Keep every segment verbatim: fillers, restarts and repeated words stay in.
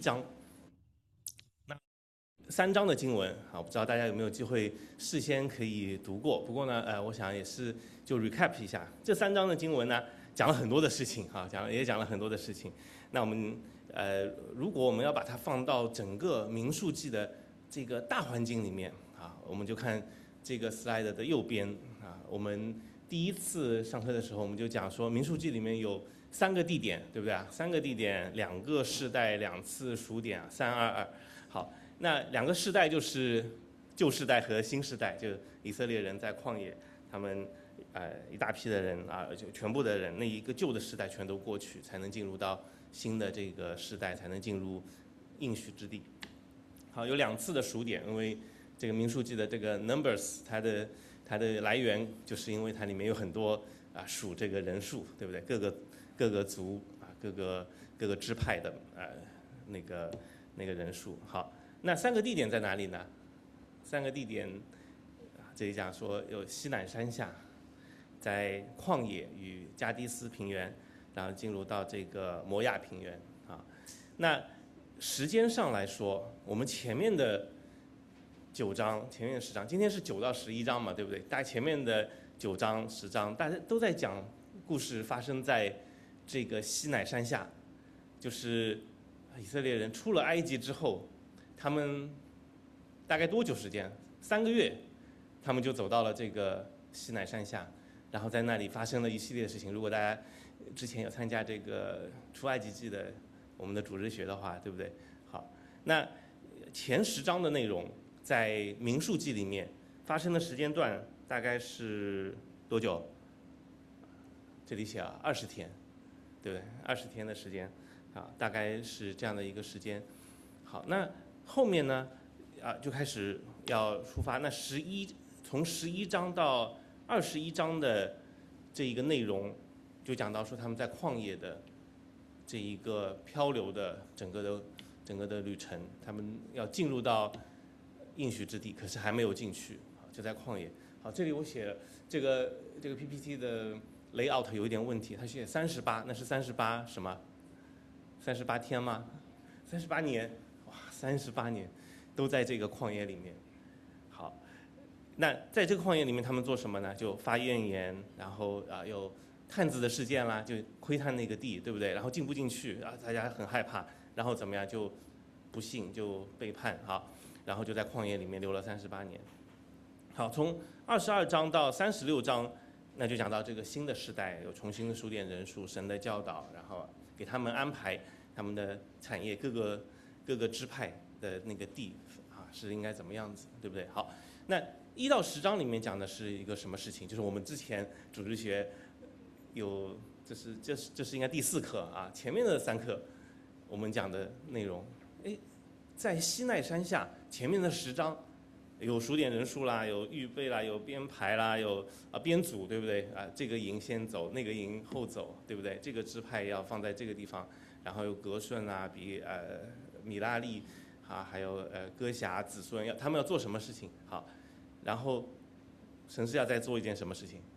章。那三章的经文啊，我不知道大家有没有机会事先可以读过。不过呢，呃，我想也是就 recap 一下，这三章的经文呢，讲了很多的事情啊，讲也讲了很多的事情。那我们呃，如果我们要把它放到整个民数记的这个大环境里面啊，我们就看这个 slide 的右边啊，我们第一次上课的时候，我们就讲说民数记里面有三个地点，对不对啊？三个地点，两个世代，两次数点，三二二。好，那两个世代就是旧世代和新世代，就以色列人在旷野，他们呃一大批的人啊，就全部的人，那一个旧的时代全都过去，才能进入到新的这个时代，才能进入应许之地。好，有两次的数点，因为这个民数记的这个 numbers， 它的它的来源就是因为它里面有很多啊数这个人数，对不对？各个各个族啊，各个各个支派的呃那个那个人数。好，那三个地点在哪里呢？三个地点，这里讲说有西乃山下，在旷野与加迪斯平原，然后进入到这个摩亚平原啊。那时间上来说，我们前面的九章，前面的十章，今天是九到十一章嘛，对不对？大家前面的九章、十章，大家都在讲故事发生在这个西乃山下，就是以色列人出了埃及之后，他们大概多久时间？三个月，他们就走到了这个西乃山下，然后在那里发生了一系列的事情。如果大家之前有参加这个出埃及记的我们的主日学的话，对不对？好，那前十章的内容在民数记里面发生的时间段大概是多久？这里写啊，二十天，对不对？二十天的时间，啊，大概是这样的一个时间。好，那后面呢，啊，就开始要出发。那十一从十一章到二十一章的这一个内容，就讲到说他们在旷野的这一个漂流的整个的整个的旅程，他们要进入到应许之地，可是还没有进去，就在旷野。好，这里我写了这个这个 P P T 的 layout 有一点问题，它写三十八，那是三十八什么？三十八天吗？三十八年，哇，三十八年都在这个旷野里面。好，那在这个旷野里面，他们做什么呢？就发怨言，然后啊有探子的事件啦，就窥探那个地，对不对？然后进不进去啊，大家很害怕，然后怎么样就不信，就背叛，好，然后就在旷野里面留了三十八年。好，从二十二章到三十六章，那就讲到这个新的时代，有重新的数点人数，神的教导，然后给他们安排他们的产业，各个各个支派的那个地啊是应该怎么样子，对不对？好，那一到十章里面讲的是一个什么事情？就是我们之前主日学有，这是这是这是应该第四课啊，前面的三课我们讲的内容，哎，在西奈山下前面的十章。有数点人数啦，有预备啦，有编排啦，有啊编组，对不对啊？这个营先走，那个营后走，对不对？这个支派要放在这个地方，然后有格顺啊，比呃米拉利啊，还有呃哥辖子孙要他们要做什么事情？好，然后神是要再做一件什么事情？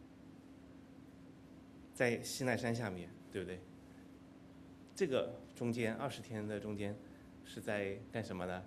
在西奈山下面，对不对？这个中间二十天的中间是在干什么呢？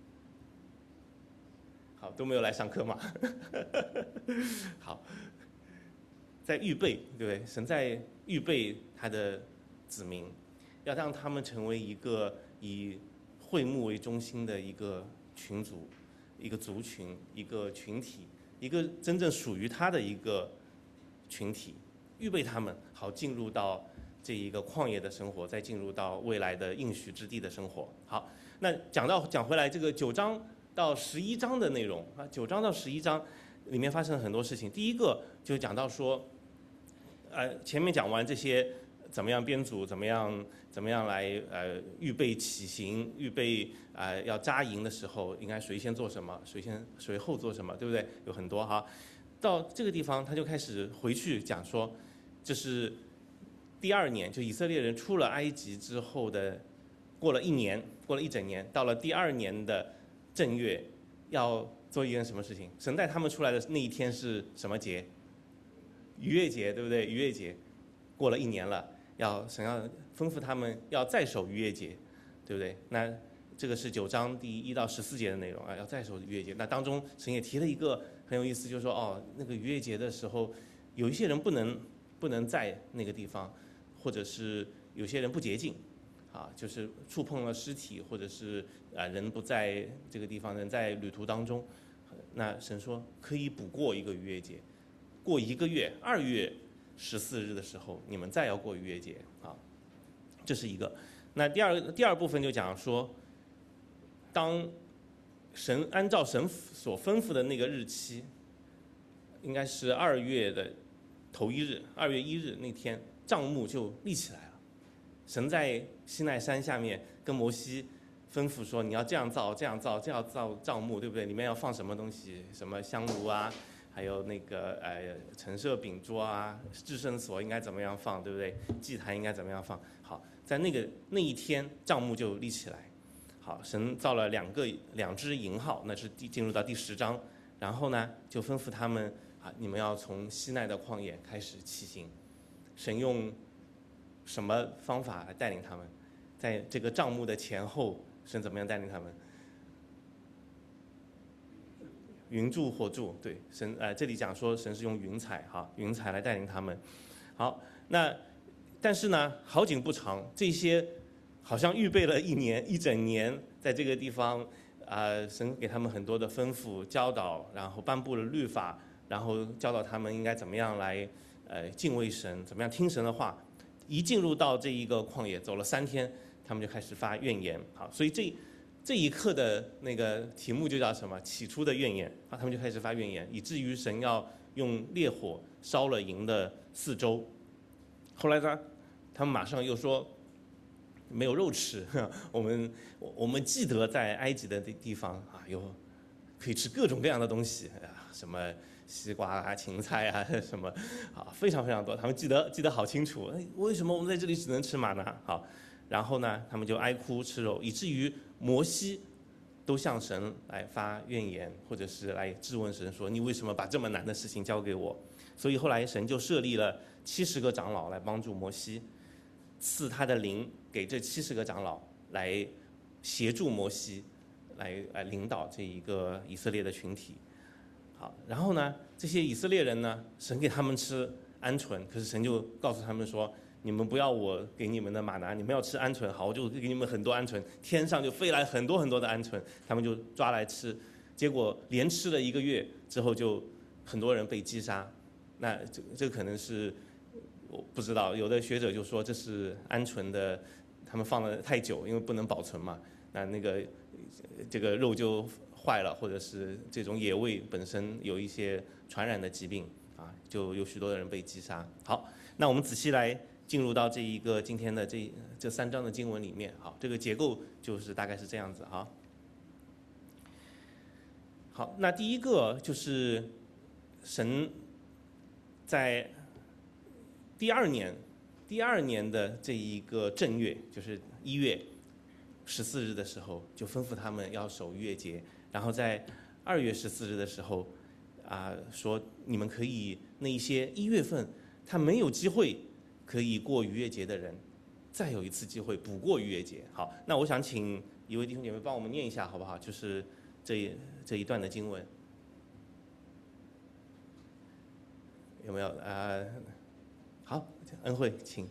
好，都没有来上课嘛。好，在预备，对不对？神在预备他的子民，要让他们成为一个以会幕为中心的一个群组、一个族群、一个群体，一个真正属于他的一个群体，预备他们好进入到这一个旷野的生活，再进入到未来的应许之地的生活。好，那讲到讲回来，这个九章到十一章的内容啊，九章到十一章里面发生了很多事情。第一个就讲到说，呃，前面讲完这些怎么样编组，怎么样怎么样来呃预备起行，预备啊、呃、要扎营的时候，应该谁先做什么，谁先谁后做什么，对不对？有很多哈。到这个地方，他就开始回去讲说，这是第二年，就以色列人出了埃及之后的，过了一年，过了一整年，到了第二年的正月，要做一件什么事情？神带他们出来的那一天是什么节？逾越节，对不对？逾越节，过了一年了，要神要吩咐他们要再守逾越节， 对不对？那这个是九章第一到十四节的内容啊，要再守逾越节。那当中神也提了一个很有意思，就是说哦，那个逾越节的时候，有一些人不能不能在那个地方，或者是有些人不洁净，啊，就是触碰了尸体，或者是啊人不在这个地方，人在旅途当中，那神说可以补过一个逾越节，过一个月，二月十四日的时候，你们再要过逾越节啊，这是一个。那第二第二部分就讲说，当神按照神所吩咐的那个日期，应该是二月的头一日，二月一日那天，帐幕就立起来了。神在西奈山下面跟摩西吩咐说，你要这样造，这样造，这样造帐幕，对不对？里面要放什么东西？什么香炉啊，还有那个呃陈设饼桌啊，至圣所应该怎么样放，对不对？祭坛应该怎么样放？好，在那个那一天，帐幕就立起来。好，神造了两个两只银号，那是第进入到第十章，然后呢，就吩咐他们啊，你们要从西奈的旷野开始骑行。神用什么方法来带领他们？在这个帐幕的前后，神怎么样带领他们？云柱火柱，对，神呃这里讲说神是用云彩哈，云彩来带领他们。好，那但是呢，好景不长，这些好像预备了一年一整年，在这个地方啊、呃，神给他们很多的吩咐教导，然后颁布了律法，然后教导他们应该怎么样来呃敬畏神，怎么样听神的话。一进入到这一个旷野，走了三天，他们就开始发怨言。好，所以这这一课的那个题目就叫什么？起初的怨言啊，他们就开始发怨言，以至于神要用烈火烧了营的四周。后来呢，他们马上又说没有肉吃，我们我们记得在埃及的地方啊，有可以吃各种各样的东西啊，什么西瓜啊、芹菜啊，什么啊，非常非常多。他们记得记得好清楚。哎，为什么我们在这里只能吃玛拿？好，然后呢，他们就哀哭吃肉，以至于摩西都向神来发怨言，或者是来质问神说：“你为什么把这么难的事情交给我？”所以后来神就设立了七十个长老来帮助摩西，赐他的灵给这七十个长老来协助摩西，来来领导这一个以色列的群体。好，然后呢，这些以色列人呢，神给他们吃鹌鹑，可是神就告诉他们说，你们不要我给你们的玛拿，你们要吃鹌鹑，好，我就给你们很多鹌鹑，天上就飞来很多很多的鹌鹑，他们就抓来吃，结果连吃了一个月之后，就很多人被击杀。那这这可能是我不知道，有的学者就说这是鹌鹑的，他们放了太久，因为不能保存嘛，那那个这个肉就坏了，或者是这种野味本身有一些传染的疾病啊，就有许多的人被击杀。好，那我们仔细来进入到这一个今天的这这三章的经文里面。好，这个结构就是大概是这样子哈。好，那第一个就是神在第二年第二年的这一个正月，就是一月十四日的时候，就吩咐他们要守逾越节。然后在二月十四日的时候，啊、呃，说你们可以那一些一月份他没有机会可以过逾越节的人，再有一次机会补过逾越节。好，那我想请一位弟兄姐妹帮我们念一下好不好？就是这这一段的经文，有没有啊、呃？好，恩惠，请。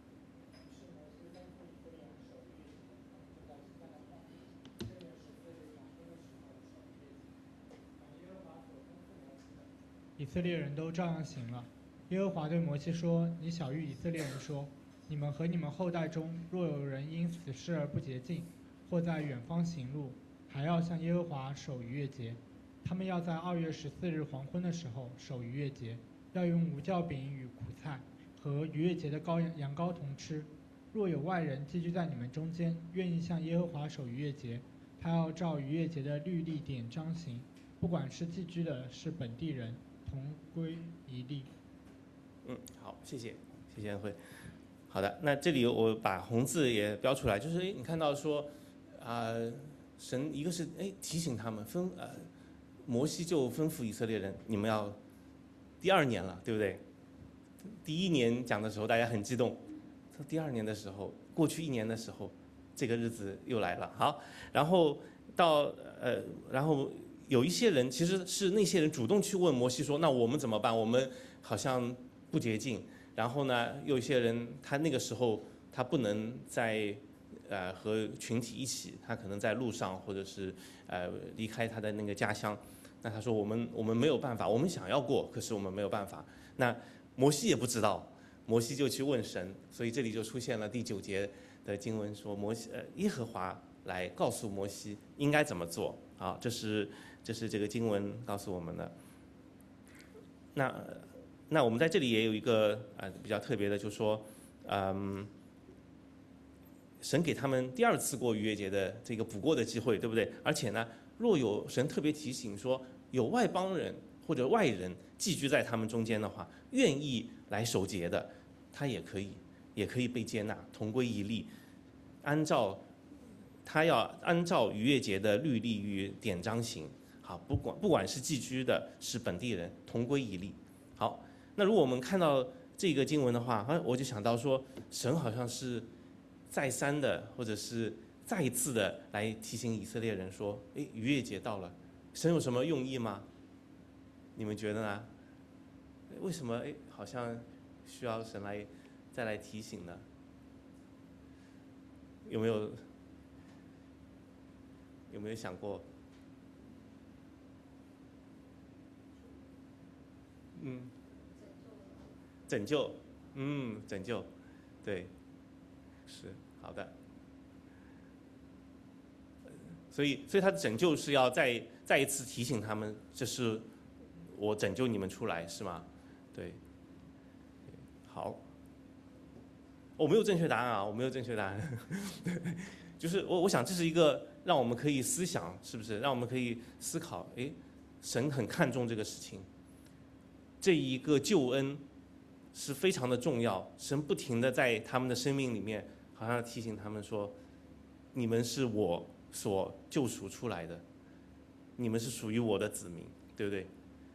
以色列人都照样行了。耶和华对摩西说：“你晓谕以色列人说，你们和你们后代中，若有人因此事而不洁净，或在远方行路，还要向耶和华守逾越节。他们要在二月十四日黄昏的时候守逾越节，要用无酵饼与苦菜和逾越节的羔羊羊羔同吃。若有外人寄居在你们中间，愿意向耶和华守逾越节，他要照逾越节的律例典章行，不管是寄居的，是本地人，同归一例。” 嗯，好，谢谢，谢谢恩惠。好的，那这里我把红字也标出来，就是诶，你看到说，啊、呃，神一个是哎提醒他们吩呃，摩西就吩咐以色列人，你们要第二年了，对不对？第一年讲的时候大家很激动，第二年的时候，过去一年的时候， 这个日子又来了。好，然后到呃，然后有一些人其实是那些人主动去问摩西说，那我们怎么办？我们好像不洁净。然后呢，有一些人他那个时候他不能在呃和群体一起，他可能在路上或者是呃离开他的那个家乡。那他说我们我们没有办法，我们想要过，可是我们没有办法。那摩西也不知道，摩西就去问神，所以这里就出现了第九节的经文说，摩西呃耶和华来告诉摩西应该怎么做啊，这是这是这个经文告诉我们的。那那我们在这里也有一个呃比较特别的，就是说，嗯，神给他们第二次过逾越节的这个补过的机会，对不对？而且呢，若有神特别提醒说有外邦人或者外人寄居在他们中间的话，愿意来守节的，他也可以，也可以被接纳，同归一例。按照他要按照逾越节的律例与典章行，好，不管不管是寄居的，是本地人，同归一例。好，那如果我们看到这个经文的话，啊，我就想到说，神好像是再三的，或者是再一次的来提醒以色列人说，哎，逾越节到了，神有什么用意吗？你们觉得呢？为什么哎，好像需要神来再来提醒呢？有没有有没有想过？嗯，拯救，嗯，拯救，对，是好的。所以，所以他的拯救是要再再一次提醒他们，这是我拯救你们出来，是吗？对，好，我没有正确答案啊，我没有正确答案。就是我我想这是一个让我们可以思想，是不是？让我们可以思考，哎，神很看重这个事情，这一个救恩是非常的重要。神不停的在他们的生命里面，好像提醒他们说，你们是我所救赎出来的，你们是属于我的子民，对不对？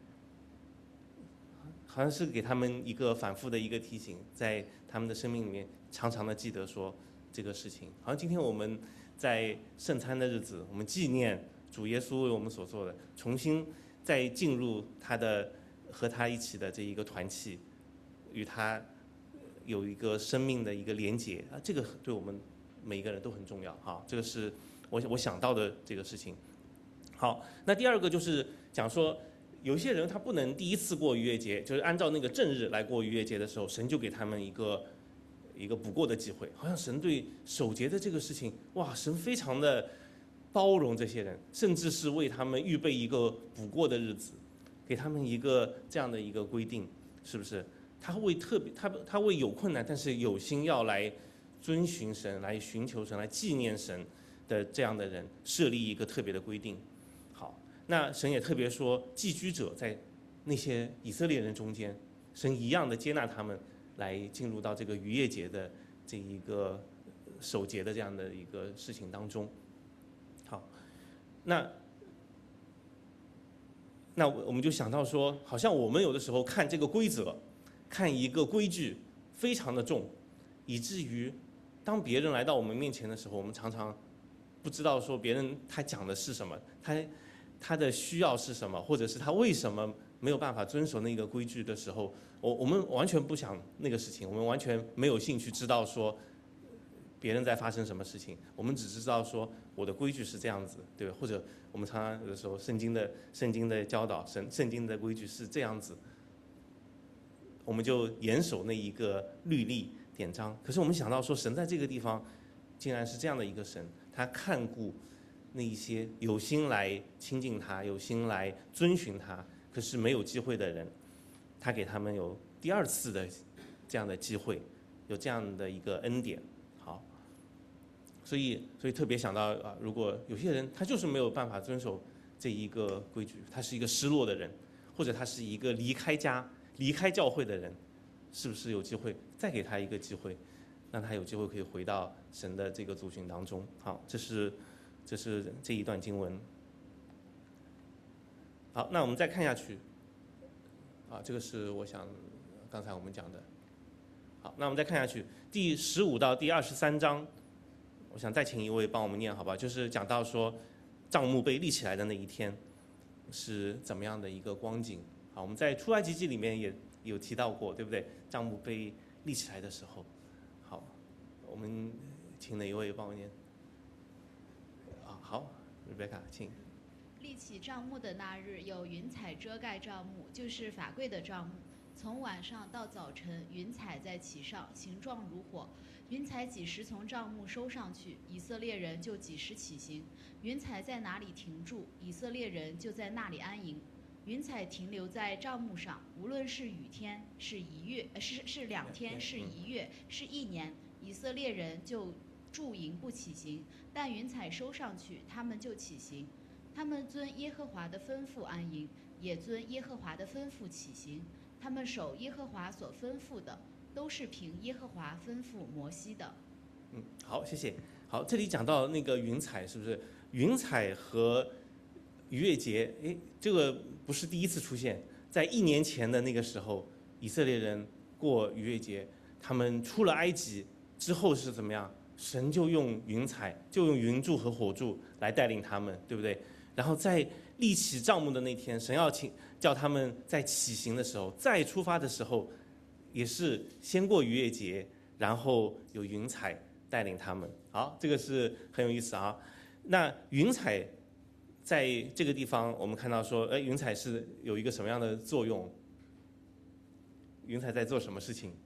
好像是给他们一个反复的一个提醒，在他们的生命里面常常的记得说这个事情。好像今天我们在圣餐的日子，我们纪念主耶稣为我们所做的，重新再进入他的和他一起的这一个团契，与他有一个生命的一个连结啊，这个对我们每一个人都很重要哈。这个是我我想到的这个事情。好，那第二个就是讲说，有一些人他不能第一次过逾越节，就是按照那个正日来过逾越节的时候，神就给他们一个一个补过的机会。好像神对守节的这个事情，哇，神非常的包容这些人，甚至是为他们预备一个补过的日子，给他们一个这样的一个规定，是不是？他为特别他他为有困难但是有心要来遵循神、来寻求神、来纪念神的这样的人设立一个特别的规定。好，那神也特别说，寄居者在那些以色列人中间，神一样的接纳他们来进入到这个逾越节的这一个守节的这样的一个事情当中。好，那那我们就想到说，好像我们有的时候看这个规则，看一个规矩非常的重，以至于当别人来到我们面前的时候，我们常常不知道说别人他讲的是什么，他他的需要是什么，或者是他为什么没有办法遵守那个规矩的时候，我我们完全不想那个事情，我们完全没有兴趣知道说别人在发生什么事情，我们只知道说我的规矩是这样子，对吧？或者我们常常有的时候圣经的圣经的教导，圣圣经的规矩是这样子，我们就严守那一个律例典章。可是我们想到说，神在这个地方竟然是这样的一个神，他看顾那一些有心来亲近他、有心来遵循他，可是没有机会的人，他给他们有第二次的这样的机会，有这样的一个恩典。好，所以所以特别想到啊，如果有些人他就是没有办法遵守这一个规矩，他是一个失落的人，或者他是一个离开家、离开教会的人，是不是有机会再给他一个机会，让他有机会可以回到神的这个族群当中？好，这是这是这一段经文。好，那我们再看下去。啊，这个是我想刚才我们讲的。好，那我们再看下去，第十五到第二十三章， 我想再请一位帮我们念好吧？就是讲到说帐幕被立起来的那一天是怎么样的一个光景。好，我们在出埃及记里面也有提到过，对不对？帐幕被立起来的时候，好，我们请哪一位帮我念？啊，好 ，Rebecca， 请。 立起帐幕的那日，有云彩遮盖帐幕，就是法柜的帐幕。从晚上到早晨，云彩在其上，形状如火。云彩几时从帐幕收上去，以色列人就几时起行。云彩在哪里停住，以色列人就在那里安营。云彩停留在帐幕上，无论是雨天，是一月，呃、是是两天，是一月，是一年，以色列人就驻营不起行。但云彩收上去，他们就起行。他们遵耶和华的吩咐安营，也遵耶和华的吩咐起行。他们守耶和华所吩咐的，都是凭耶和华吩咐摩西的。 嗯，好，谢谢。好，这里讲到那个云彩，是不是？云彩和逾越节，哎，这个不是第一次出现，在一年前的那个时候，以色列人过逾越节，他们出了埃及之后是怎么样？神就用云彩，就用云柱和火柱来带领他们，对不对？然后在立起帐幕的那天，神要请叫他们在起行的时候，再出发的时候，也是先过逾越节，然后有云彩带领他们。好，这个是很有意思啊。那云彩在这个地方，我们看到说，哎，云彩是有一个什么样的作用？云彩在做什么事情？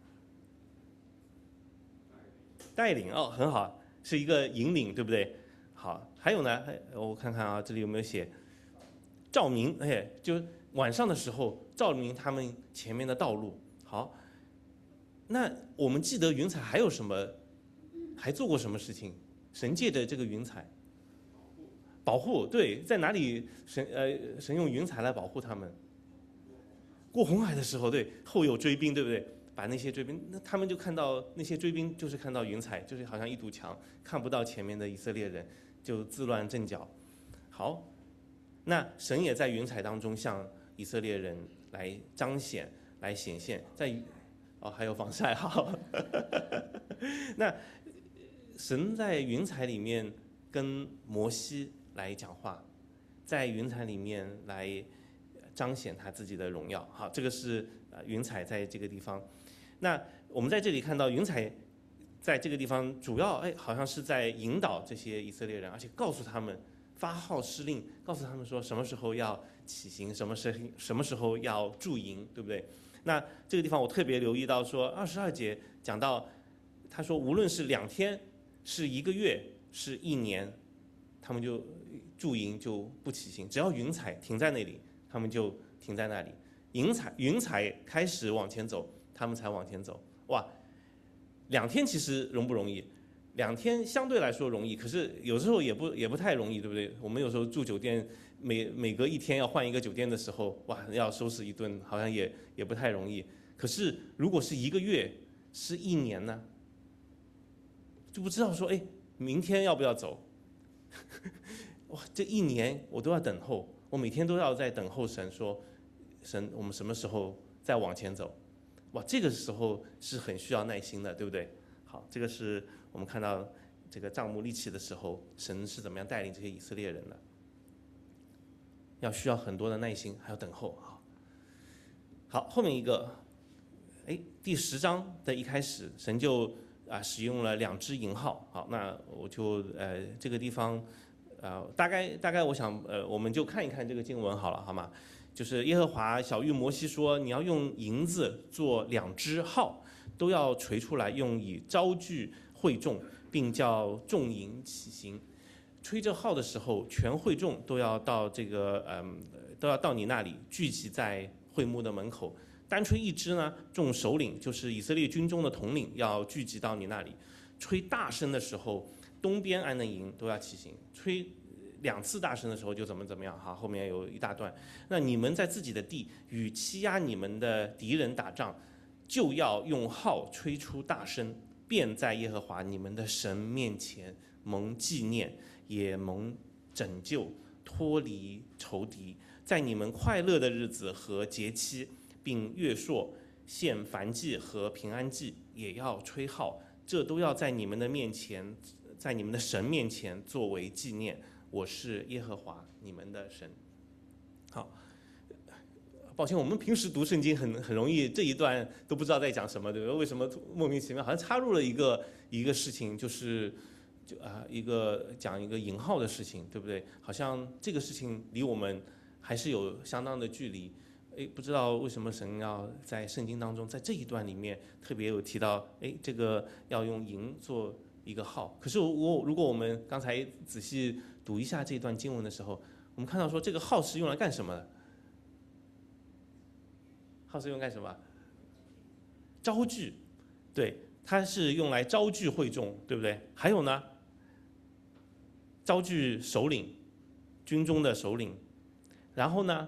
带领哦，很好，是一个引领，对不对？好，还有呢，我看看啊，这里有没有写照明？哎，就晚上的时候照明他们前面的道路。好，那我们记得云彩还有什么？还做过什么事情？神借着这个云彩保护，对，在哪里神呃神用云彩来保护他们？过红海的时候，对，后有追兵，对不对？把那些追兵，那他们就看到那些追兵，就是看到云彩，就是好像一堵墙，看不到前面的以色列人，就自乱阵脚。好，那神也在云彩当中向以色列人来彰显、来显现，在哦还有防晒好，那神在云彩里面跟摩西来讲话，在云彩里面来彰显他自己的荣耀。好，这个是呃云彩在这个地方。那我们在这里看到云彩在这个地方主要哎好像是在引导这些以色列人，而且告诉他们发号施令，告诉他们说什么时候要起行，什么时什么时候要驻营，对不对？那这个地方我特别留意到说二十二节讲到，他说无论是两天，是一个月，是一年，他们就驻营就不起行，只要云彩停在那里，他们就停在那里。云彩云彩开始往前走，他们才往前走。哇，两天其实容不容易？两天相对来说容易，可是有时候也不也不太容易，对不对？我们有时候住酒店，每每隔一天要换一个酒店的时候，哇，要收拾一顿，好像也也不太容易。可是如果是一个月，是一年呢，就不知道说，哎，明天要不要走？哇，这一年我都要等候，我每天都要在等候神说，神，我们什么时候再往前走？哇，这个时候是很需要耐心的，对不对？好，这个是我们看到这个帐幕立起的时候，神是怎么样带领这些以色列人的？要需要很多的耐心，还有等候。好，好，后面一个，哎，第十章的一开始，神就啊使用了两只银号。好，那我就呃这个地方，呃大概大概我想呃我们就看一看这个经文好了，好吗？就是耶和华晓谕摩西说，你要用银子做两只号，都要锤出来，用以招聚会众，并叫众营起行。吹这号的时候，全会众都要到这个嗯，都要到你那里聚集在会幕的门口。单吹一支呢，众首领就是以色列军中的统领要聚集到你那里。吹大声的时候，东边安的营都要起行。吹两次大声的时候就怎么怎么样哈，后面有一大段。那你们在自己的地与欺压你们的敌人打仗，就要用号吹出大声，便在耶和华你们的神面前蒙纪念，也蒙拯救，脱离仇敌。在你们快乐的日子和节期，并月朔献燔祭和平安祭，也要吹号，这都要在你们的面前在你们的神面前作为纪念，我是耶和华你们的神。好，抱歉，我们平时读圣经很很容易这一段都不知道在讲什么，对不对？为什么莫名其妙好像插入了一个一个事情，就是就啊、呃、一个讲一个引号的事情，对不对？好像这个事情离我们还是有相当的距离。哎，不知道为什么神要在圣经当中，在这一段里面特别有提到，哎，这个要用银做一个号。可是我如果我们刚才仔细读一下这段经文的时候，我们看到说这个号是用来干什么的？号是用干什么？招聚，对，它是用来招聚会众，对不对？还有呢，招聚首领，军中的首领，然后呢，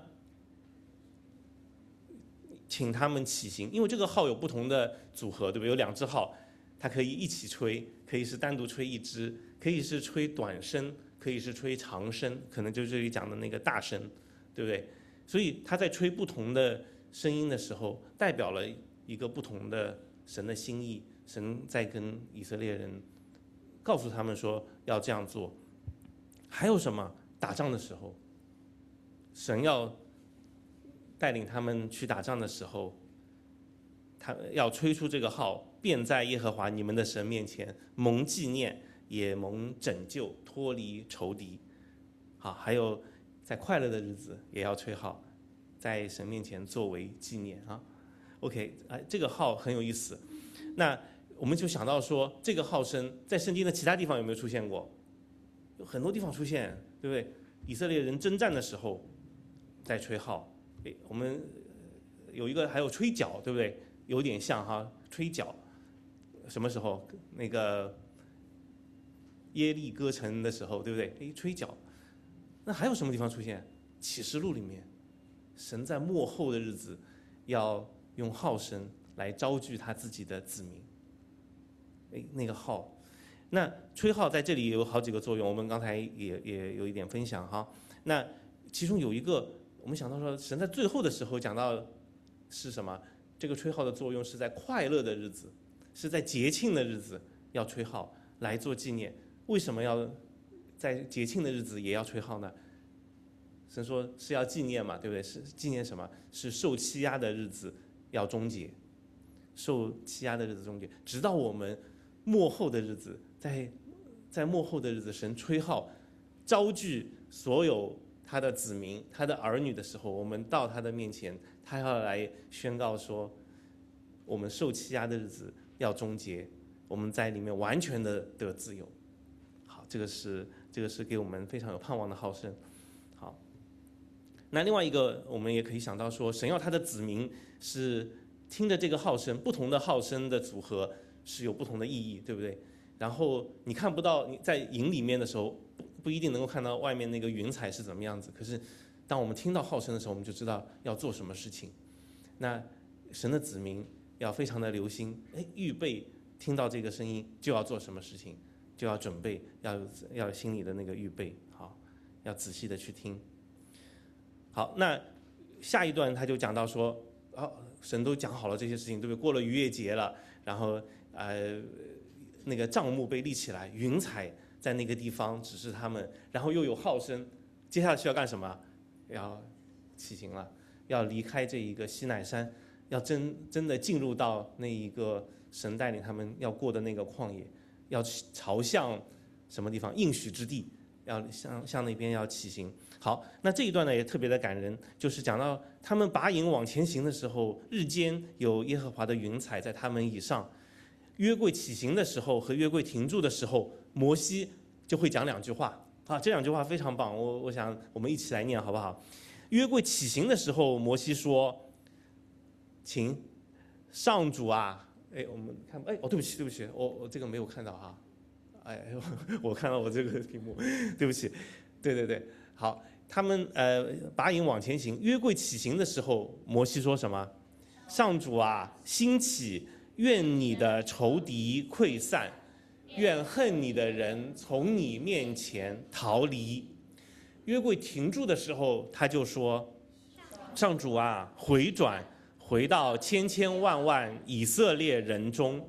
请他们起行，因为这个号有不同的组合，对不对？有两只号，它可以一起吹，可以是单独吹一支，可以是吹短声，可以是吹长声，可能就是这里讲的那个大声，对不对？所以他在吹不同的声音的时候，代表了一个不同的神的心意。神在跟以色列人告诉他们说要这样做。还有什么？打仗的时候，神要带领他们去打仗的时候，他要吹出这个号，便在耶和华你们的神面前蒙纪念，也蒙拯救，脱离仇敌。好，还有在快乐的日子也要吹号，在神面前作为纪念啊。OK， 哎，这个号很有意思。那我们就想到说，这个号声在圣经的其他地方有没有出现过？有很多地方出现，对不对？以色列人征战的时候在吹号。哎，我们有一个还有吹角，对不对？有点像哈，吹角。什么时候？那个耶利哥城的时候，对不对？哎，吹角。那还有什么地方出现？启示录里面，神在末后的日子要用号声来招聚他自己的子民。哎，那个号，那吹号在这里有好几个作用，我们刚才也也有一点分享哈。那其中有一个，我们想到说，神在最后的时候讲到是什么？这个吹号的作用是在快乐的日子，是在节庆的日子要吹号来做纪念。为什么要在节庆的日子也要吹号呢？神说是要纪念嘛，对不对？是纪念什么？是受欺压的日子要终结，受欺压的日子终结，直到我们末后的日子，在在末后的日子，神吹号招聚所有他的子民、他的儿女的时候，我们到他的面前，他要来宣告说，我们受欺压的日子要终结，我们在里面完全的得自由。好，这个是这个是给我们非常有盼望的号声。好，那另外一个，我们也可以想到说，神要他的子民是听着这个号声，不同的号声的组合是有不同的意义，对不对？然后你看不到，你在营里面的时候不不一定能够看到外面那个云彩是怎么样子，可是当我们听到号声的时候，我们就知道要做什么事情。那神的子民要非常的留心，哎，预备听到这个声音就要做什么事情，就要准备，要要有心里的那个预备，好，要仔细的去听。好，那下一段他就讲到说，哦，神都讲好了这些事情，对不对？过了逾越节了，然后呃，那个帐幕被立起来，云彩在那个地方指示他们，然后又有号声，接下来需要干什么？要起行了，要离开这一个西乃山，要真真的进入到那一个神带领他们要过的那个旷野，要朝向什么地方？应许之地，要向向那边要起行。好，那这一段呢也特别的感人，就是讲到他们拔营往前行的时候，日间有耶和华的云彩在他们以上。约柜起行的时候和约柜停住的时候，摩西就会讲两句话啊，这两句话非常棒，我我想我们一起来念好不好？约柜起行的时候，摩西说：“请上主啊，哎，我们看，哎，哦，对不起，对不起，我我这个没有看到哈，哎，我看到我这个屏幕，对不起，对对对，好，他们呃拔营往前行，约柜起行的时候，摩西说什么？上主啊，兴起。”愿你的仇敌溃散，愿恨你的人从你面前逃离。约柜停住的时候，他就说：“上主啊，回转，回到千千万万以色列人中，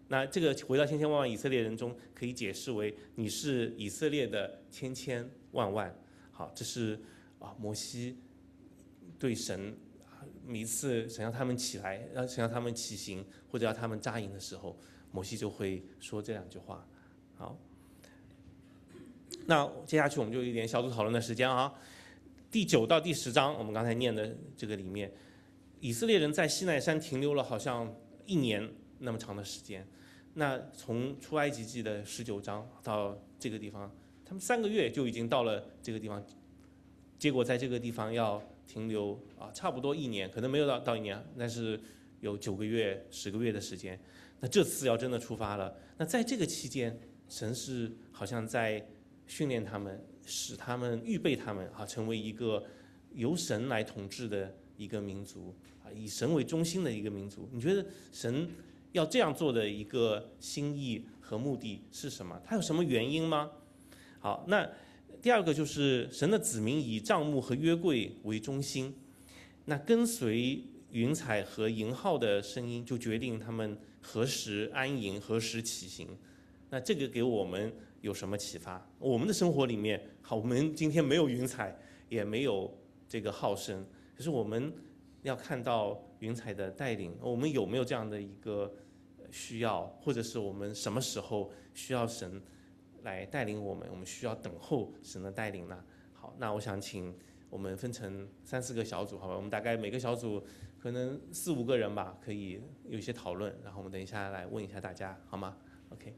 那这个回到千千万万以色列人中，可以解释为你是以色列的千千万万。好，这是啊摩西对神每一次想要他们起来，要想要他们起行，或者要他们扎营的时候，摩西就会说这两句话。好，那接下去我们就有一点小组讨论的时间啊。第九到第十章，我们刚才念的这个里面，以色列人在西奈山停留了好像一年那么长的时间。那从出埃及记的十九章到这个地方，他们三个月就已经到了这个地方，结果在这个地方要停留啊，差不多一年，可能没有到到一年，但是有九个月、十个月的时间。那这次要真的出发了，那在这个期间，神是好像在训练他们，使他们预备他们啊，成为一个由神来统治的一个民族啊，以神为中心的一个民族。你觉得神要这样做的一个心意和目的是什么？它有什么原因吗？好，那第二个就是神的子民以帐幕和约柜为中心，那跟随云彩和银号的声音，就决定他们何时安营，何时起行。那这个给我们有什么启发？我们的生活里面，好，我们今天没有云彩，也没有这个号声，可是我们要看到云彩的带领，我们有没有这样的一个需要，或者是我们什么时候需要神来带领我们？我们需要等候神的带领呢？好，那我想请我们分成三四个小组，好吧？我们大概每个小组可能四五个人吧，可以有一些讨论，然后我们等一下来问一下大家，好吗 ？OK。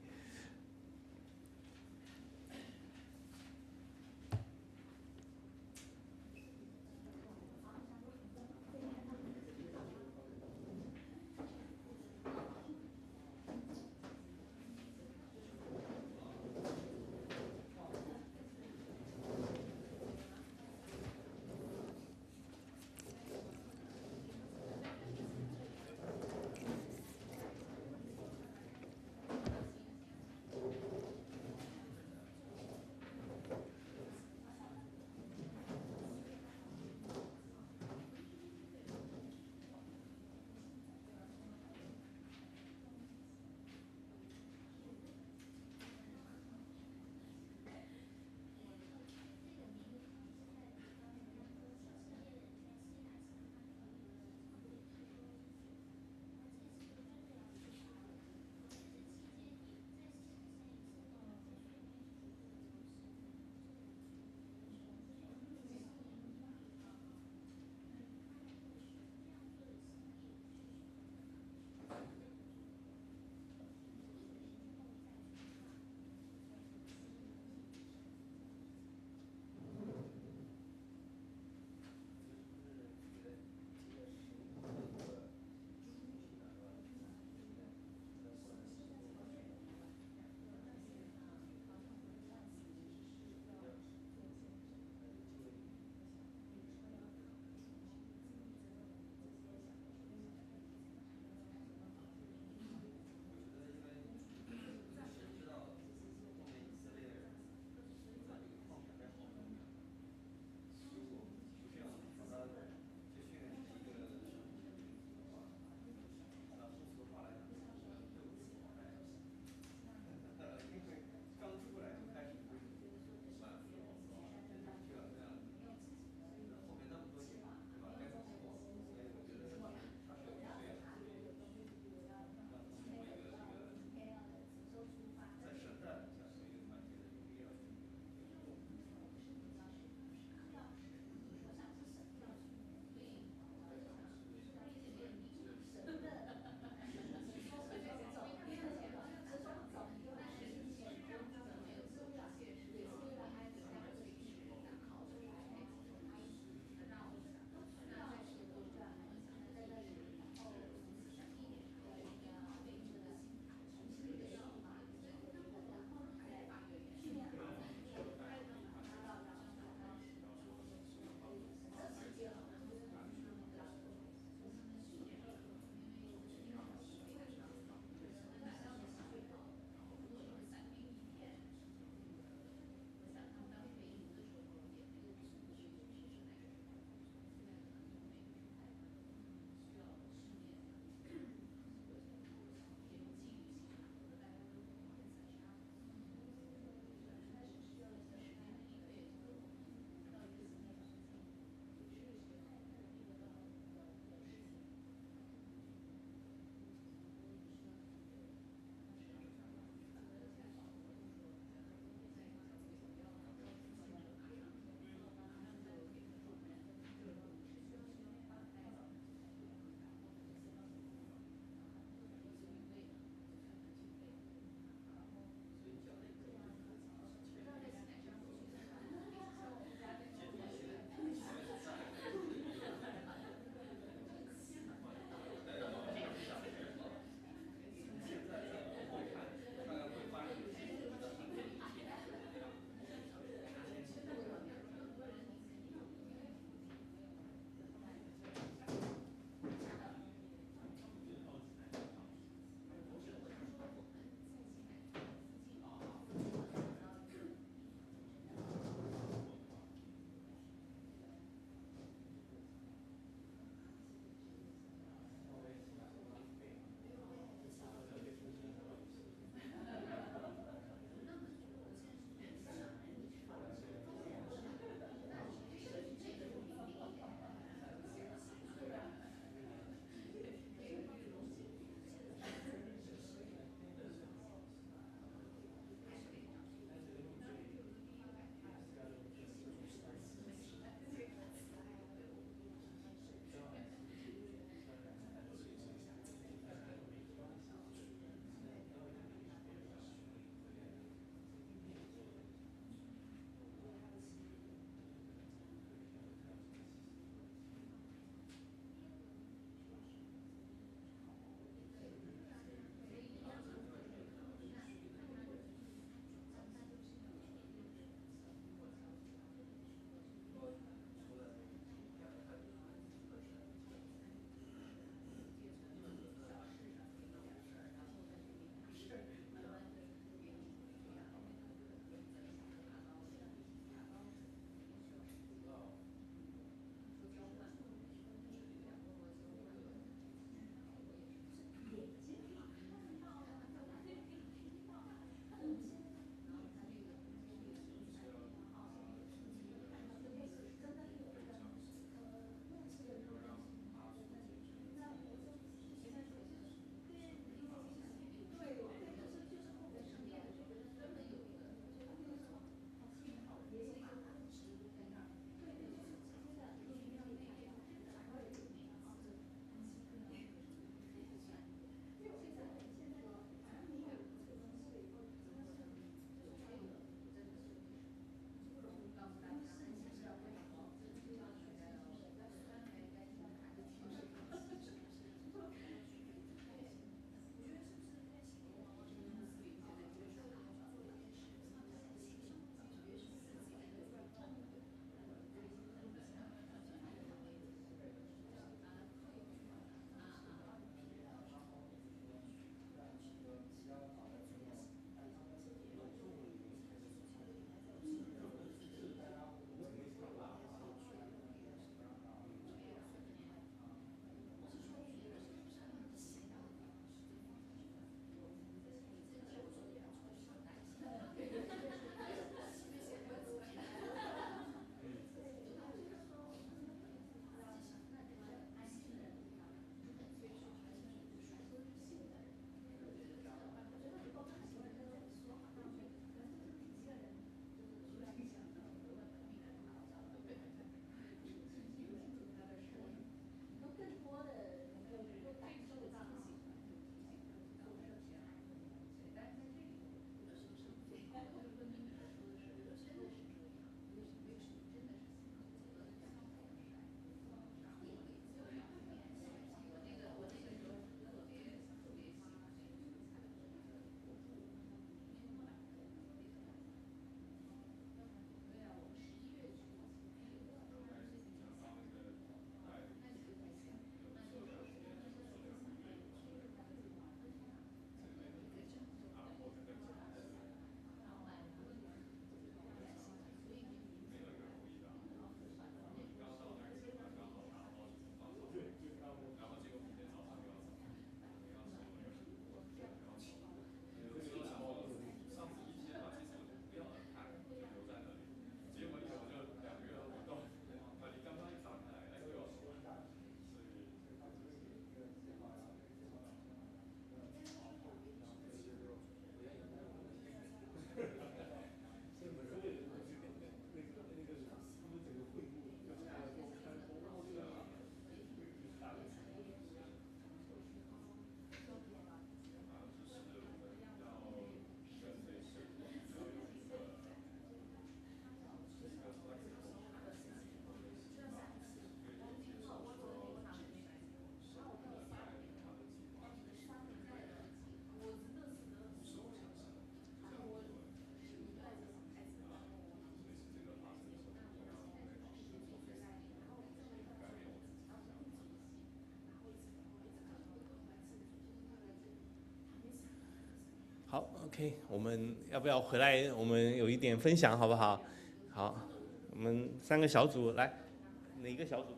好 ，OK， 我们要不要回来？我们有一点分享，好不好？好，我们三个小组来，哪个小组？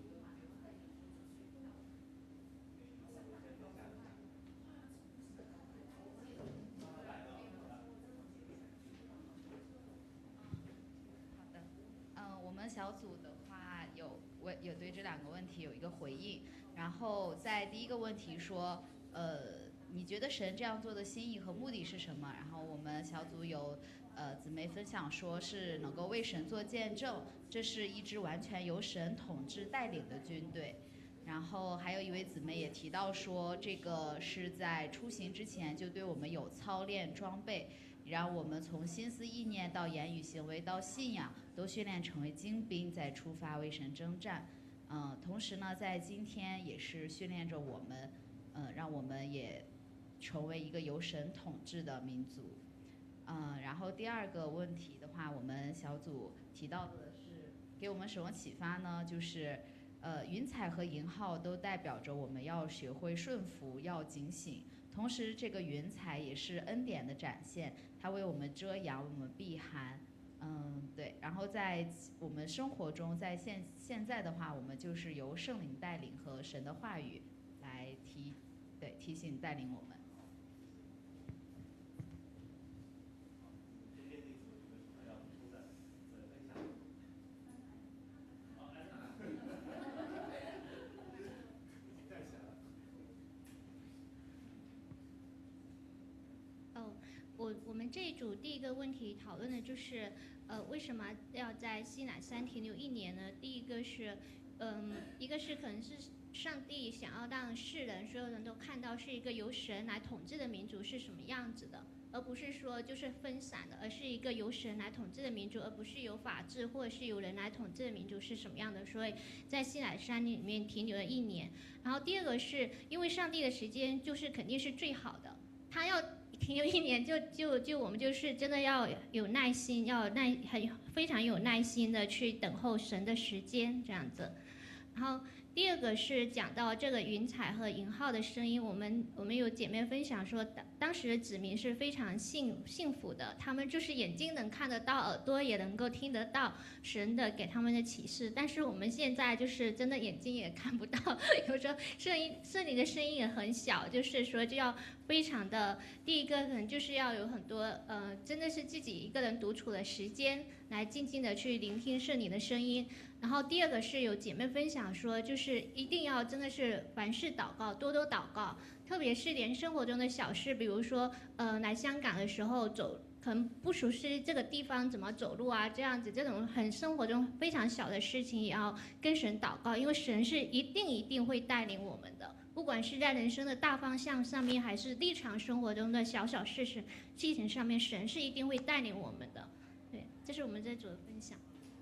嗯，我们小组的话有问有对这两个问题有一个回应，然后在第一个问题说，呃，你觉得神这样做的心意和目的是什么？然后我们小组有呃姊妹分享说是能够为神做见证，这是一支完全由神统治带领的军队。然后还有一位姊妹也提到说，这个是在出行之前就对我们有操练装备，让我们从心思意念到言语行为到信仰都训练成为精兵，再出发为神征战。嗯、呃，同时呢，在今天也是训练着我们，嗯、呃，让我们也成为一个由神统治的民族。嗯、呃，然后第二个问题的话，我们小组提到的是给我们什么启发呢？就是呃，云彩和银号都代表着我们要学会顺服，要警醒。同时，这个云彩也是恩典的展现，它为我们遮阳，为我们避寒。嗯，对。然后在我们生活中，在现现在的话，我们就是由圣灵带领和神的话语来提，对提醒带领我们。 我我们这一组第一个问题讨论的就是，呃，为什么要在西乃山停留一年呢？第一个是，嗯，一个是可能是上帝想要让世人所有人都看到是一个由神来统治的民族是什么样子的，而不是说就是分散的，而是一个由神来统治的民族，而不是由法治或者是由人来统治的民族是什么样的。所以在西乃山里面停留了一年。然后第二个是因为上帝的时间就是肯定是最好的，他要停留一年就就就我们就是真的要有耐心，要耐很非常有耐心的去等候神的时间这样子。然后第二个是讲到这个云彩和银号的声音，我们我们有姐妹分享说，当当时的子民是非常幸幸福的，他们就是眼睛能看得到，耳朵也能够听得到神的给他们的启示。但是我们现在就是真的眼睛也看不到，有时候声音圣灵的声音也很小，就是说就要非常的，第一个可能就是要有很多呃，真的是自己一个人独处的时间，来静静的去聆听圣灵的声音。然后第二个是有姐妹分享说，就是一定要真的是凡事祷告，多多祷告，特别是连生活中的小事，比如说呃来香港的时候走，可能不熟悉这个地方怎么走路啊，这样子这种很生活中非常小的事情也要跟神祷告，因为神是一定一定会带领我们的，不管是在人生的大方向上面，还是日常生活中的小小事情事情上面，神是一定会带领我们的。对，这是我们这组的分享。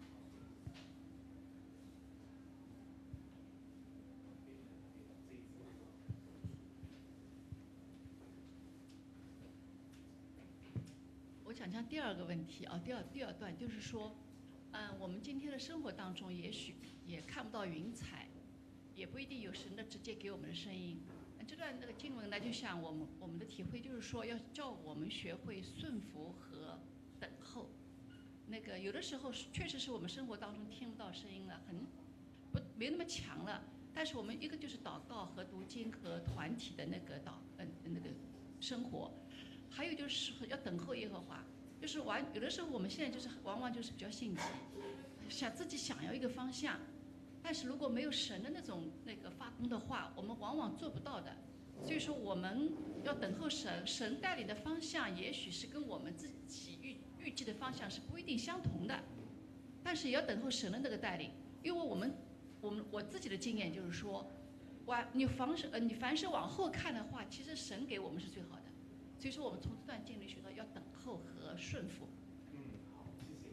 我想讲第二个问题啊，第二第二段就是说，嗯，我们今天的生活当中，也许也看不到云彩，也不一定有神的直接给我们的声音。这段那个经文呢，就像我们我们的体会，就是说要叫我们学会顺服和等候。那个有的时候确实是我们生活当中听不到声音了，很不没那么强了。但是我们一个就是祷告和读经和团体的那个祷嗯那个生活。还有就是要等候耶和华，就是完有的时候我们现在就是往往就是比较性急，想自己想要一个方向，但是如果没有神的那种那个发功的话，我们往往做不到的。所以说我们要等候神，神带领的方向也许是跟我们自己预预计的方向是不一定相同的，但是也要等候神的那个带领，因为我们我们我自己的经验就是说，往你凡事呃你凡事往后看的话，其实神给我们是最好的。所以说，我们从这段经历学到要等候和顺服。 嗯，好，谢谢。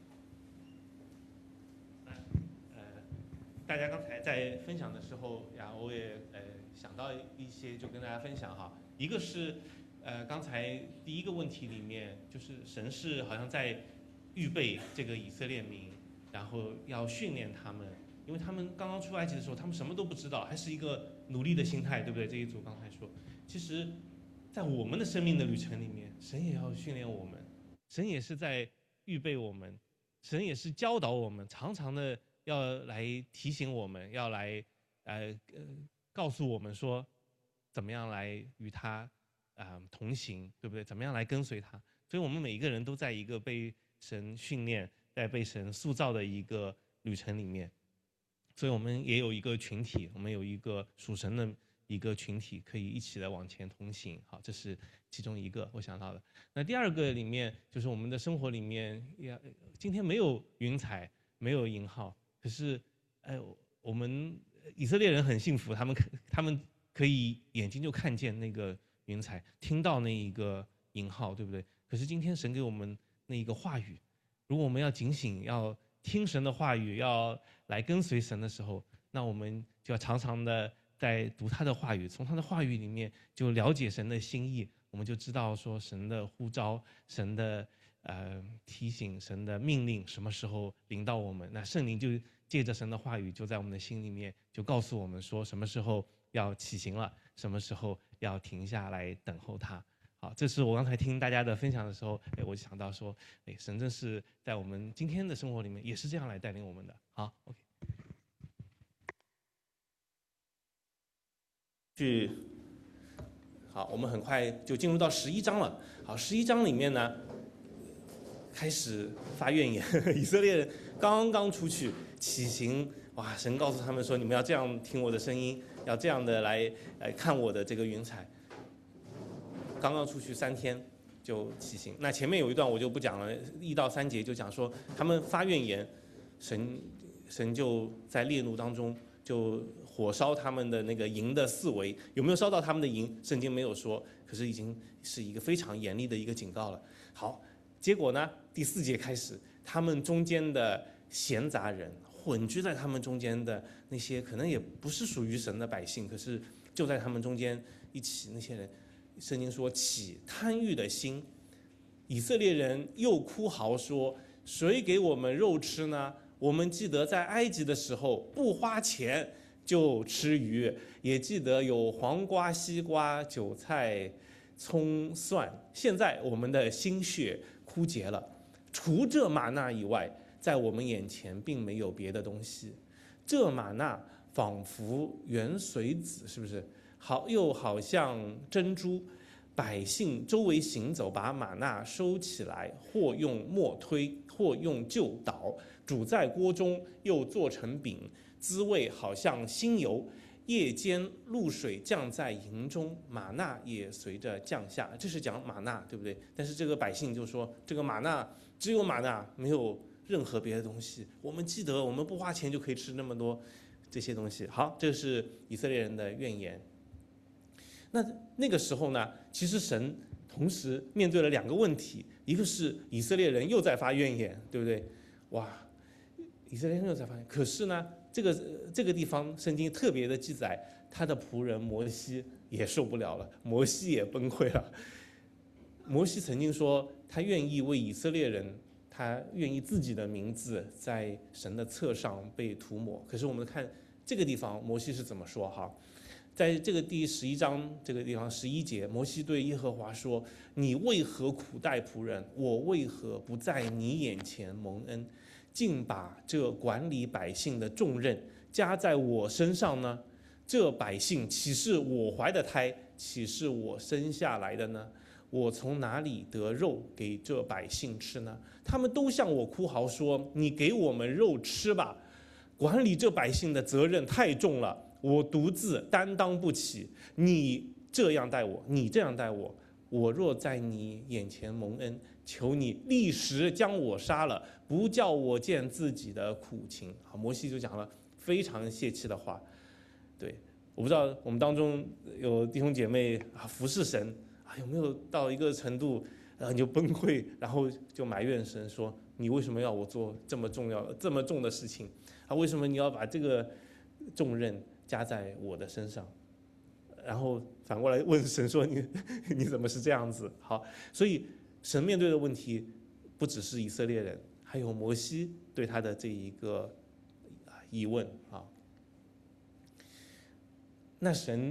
呃，大家刚才在分享的时候呀，我也呃想到一些，就跟大家分享哈。一个是呃刚才第一个问题里面，就是神是好像在预备这个以色列民，然后要训练他们，因为他们刚刚出埃及的时候，他们什么都不知道，还是一个奴隶的心态，对不对？这一组刚才说，其实。 在我们的生命的旅程里面，神也要训练我们，神也是在预备我们，神也是教导我们，常常的要来提醒我们，要来呃呃告诉我们说，怎么样来与他啊、呃、同行，对不对？怎么样来跟随他？所以我们每一个人都在一个被神训练、在被神塑造的一个旅程里面。所以我们也有一个群体，我们有一个属神的一个群体，可以一起来往前同行。好，这是其中一个我想到的。那第二个里面就是我们的生活里面，也今天没有云彩，没有银号，可是，哎，我们以色列人很幸福，他们可他们可以眼睛就看见那个云彩，听到那一个银号，对不对？可是今天神给我们那一个话语，如果我们要警醒，要听神的话语，要来跟随神的时候，那我们就要常常的在读他的话语，从他的话语里面就了解神的心意，我们就知道说神的呼召、神的呃提醒、神的命令什么时候临到我们，那圣灵就借着神的话语就在我们的心里面就告诉我们说什么时候要起行了，什么时候要停下来等候他。好，这是我刚才听大家的分享的时候，哎，我就想到说，哎，神真是在我们今天的生活里面也是这样来带领我们的。好 ，OK。 去，好，我们很快就进入到十一章了。好，十一章里面呢，开始发怨言，以色列人刚刚出去起行，哇，神告诉他们说，你们要这样听我的声音，要这样的来来看我的这个云彩。刚刚出去三天就起行，那前面有一段我就不讲了，一到三节就讲说他们发怨言，神神就在烈怒当中就火烧他们的那个营的四围，有没有烧到他们的营？圣经没有说，可是已经是一个非常严厉的一个警告了。好，结果呢，第四节开始，他们中间的闲杂人，混居在他们中间的那些可能也不是属于神的百姓，可是就在他们中间一起那些人。圣经说起贪欲的心，以色列人又哭嚎说，谁给我们肉吃呢？我们记得在埃及的时候不花钱就吃鱼，也记得有黄瓜、西瓜、韭菜、葱、蒜，现在我们的心血枯竭了，除这玛纳以外，在我们眼前并没有别的东西。这玛纳仿佛圆水子，是不是？好，又好像珍珠，百姓周围行走，把玛纳收起来，或用磨推，或用臼捣，煮在锅中，又做成饼，滋味好像新油。夜间露水降在营中，玛纳也随着降下。这是讲玛纳，对不对？但是这个百姓就说，这个玛纳只有玛纳，没有任何别的东西。我们记得，我们不花钱就可以吃那么多这些东西。好，这是以色列人的怨言。那那个时候呢，其实神同时面对了两个问题，一个是以色列人又在发怨言，对不对？哇，以色列人又在发怨，可是呢，这个这个地方圣经特别的记载，他的仆人摩西也受不了了，摩西也崩溃了。摩西曾经说，他愿意为以色列人，他愿意自己的名字在神的册上被涂抹。可是我们看这个地方，摩西是怎么说哈？在这个第十一章这个地方十一节，摩西对耶和华说：“你为何苦待仆人？我为何不在你眼前蒙恩，竟把这管理百姓的重任加在我身上呢？这百姓岂是我怀的胎，岂是我生下来的呢？我从哪里得肉给这百姓吃呢？他们都向我哭嚎说：你给我们肉吃吧！管理这百姓的责任太重了，我独自担当不起。你这样待我，你这样待我，我若在你眼前蒙恩，求你立时将我杀了，不叫我见自己的苦情。好，摩西就讲了非常泄气的话。对，我不知道我们当中有弟兄姐妹啊服侍神啊，有没有到一个程度，然后你就崩溃，然后就埋怨神说：你为什么要我做这么重要、这么重的事情啊？为什么你要把这个重任加在我的身上？然后反过来问神说：你你怎么是这样子？好，所以神面对的问题不只是以色列人，还有摩西对他的这一个疑问啊。那神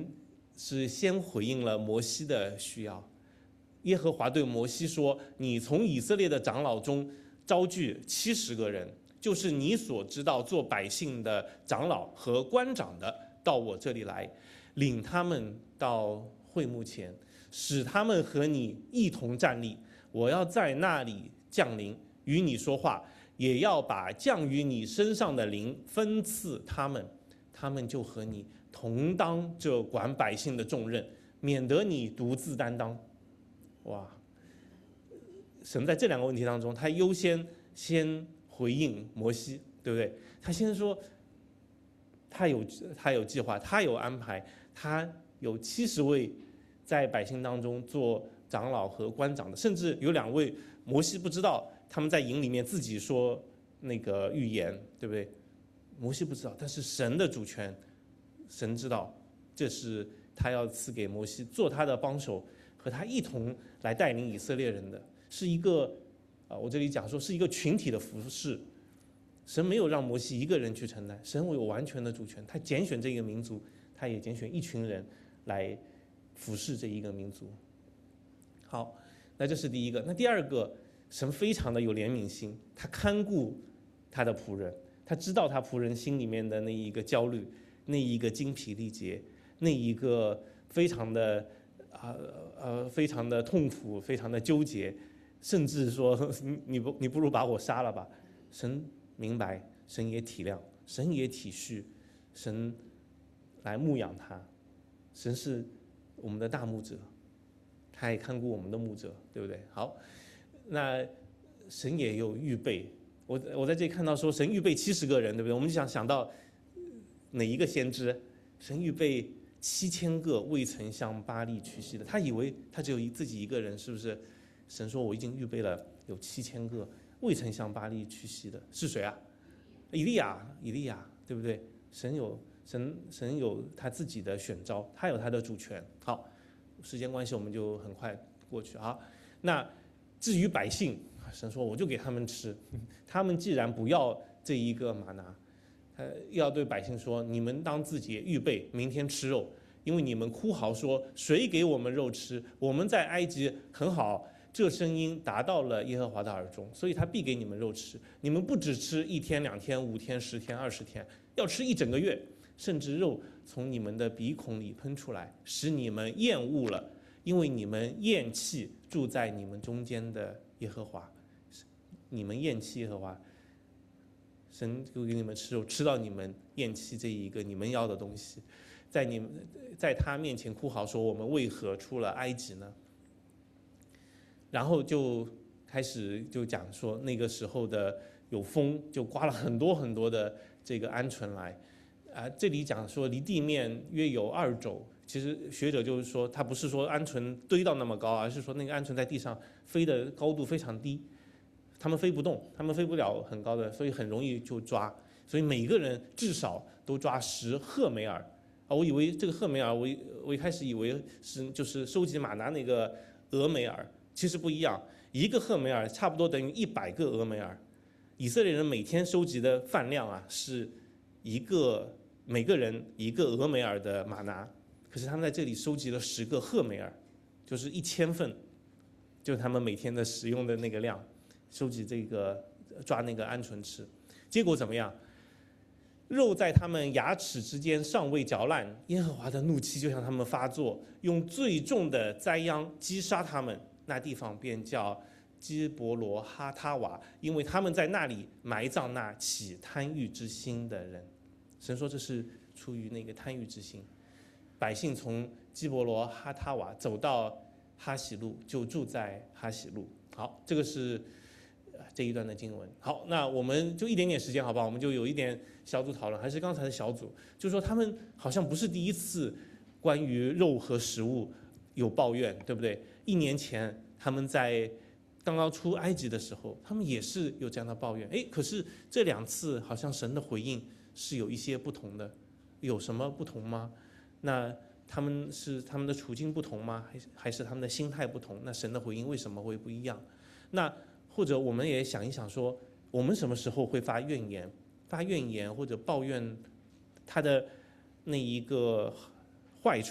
是先回应了摩西的需要。耶和华对摩西说：“你从以色列的长老中招聚七十个人，就是你所知道做百姓的长老和官长的，到我这里来，领他们到会幕前，使他们和你一同站立。我要在那里降临，与你说话，也要把降于你身上的灵分赐他们，他们就和你同当这管百姓的重任，免得你独自担当。”哇！神在这两个问题当中，他优先先回应摩西，对不对？他先说，他有他有计划，他有安排，他有七十位在百姓当中做长老和官长的，甚至有两位摩西不知道，他们在营里面自己说那个预言，对不对？摩西不知道，但是神的主权，神知道，这是他要赐给摩西做他的帮手，和他一同来带领以色列人的，是一个啊，我这里讲说是一个群体的服侍。神没有让摩西一个人去承担，神有完全的主权，他拣选这个民族，他也拣选一群人来服侍这一个民族。好，那这是第一个。那第二个，神非常的有怜悯心，他看顾他的仆人，他知道他仆人心里面的那一个焦虑，那一个精疲力竭，那一个非常的啊 呃, 呃非常的痛苦，非常的纠结，甚至说你不你不如把我杀了吧。神明白，神也体谅，神也体恤，神来牧养他，神是我们的大牧者，他也看顾我们的牧者，对不对？好，那神也有预备。我我在这里看到说，神预备七十个人，对不对？我们就想想到哪一个先知？神预备七千个未曾向巴力屈膝的，他以为他只有自己一个人，是不是？神说我已经预备了有七千个未曾向巴力屈膝的，是谁啊？以利亚，以利亚，对不对？神有神神有他自己的选召，他有他的主权。好，时间关系我们就很快过去啊。那至于百姓，神说我就给他们吃，他们既然不要这一个玛拿，他要对百姓说，你们当自己预备明天吃肉，因为你们哭嚎说谁给我们肉吃？我们在埃及很好。这声音达到了耶和华的耳中，所以他必给你们肉吃。你们不只吃一天、两天、五天、十天、二十天，要吃一整个月，甚至肉从你们的鼻孔里喷出来，使你们厌恶了，因为你们厌弃住在你们中间的耶和华。你们厌弃耶和华，神就给你们吃肉，吃到你们厌弃这一个你们要的东西，在你们在他面前哭嚎说：我们为何出了埃及呢？然后就开始就讲说，那个时候的有风，就刮了很多很多的这个鹌鹑来，啊，这里讲说离地面约有二肘。其实学者就是说，他不是说鹌鹑堆到那么高，而是说那个鹌鹑在地上飞的高度非常低，他们飞不动，他们飞不了很高的，所以很容易就抓。所以每个人至少都抓十赫梅尔啊！我以为这个赫梅尔，我我一开始以为是就是收集玛拿那个俄梅尔。其实不一样，一个赫梅尔差不多等于一百个俄梅尔。以色列人每天收集的饭量啊，是一个每个人一个俄梅尔的玛拿，可是他们在这里收集了十个赫梅尔，就是一千份，就是他们每天的使用的那个量，收集这个抓那个鹌鹑吃。结果怎么样？肉在他们牙齿之间尚未嚼烂，耶和华的怒气就向他们发作，用最重的灾殃击杀他们。那地方便叫基伯罗哈他瓦，因为他们在那里埋葬那起贪欲之心的人。神说这是出于那个贪欲之心。百姓从基伯罗哈他瓦走到哈喜路，就住在哈喜路。好，这个是这一段的经文。好，那我们就一点点时间，好不好？我们就有一点小组讨论，还是刚才的小组，就是说他们好像不是第一次关于肉和食物有抱怨，对不对？一年前他们在刚刚出埃及的时候，他们也是有这样的抱怨。哎，可是这两次好像神的回应是有一些不同的，有什么不同吗？那他们是他们的处境不同吗？还是还是他们的心态不同？那神的回应为什么会不一样？那或者我们也想一想说，我们什么时候会发怨言？发怨言或者抱怨他的那一个坏处？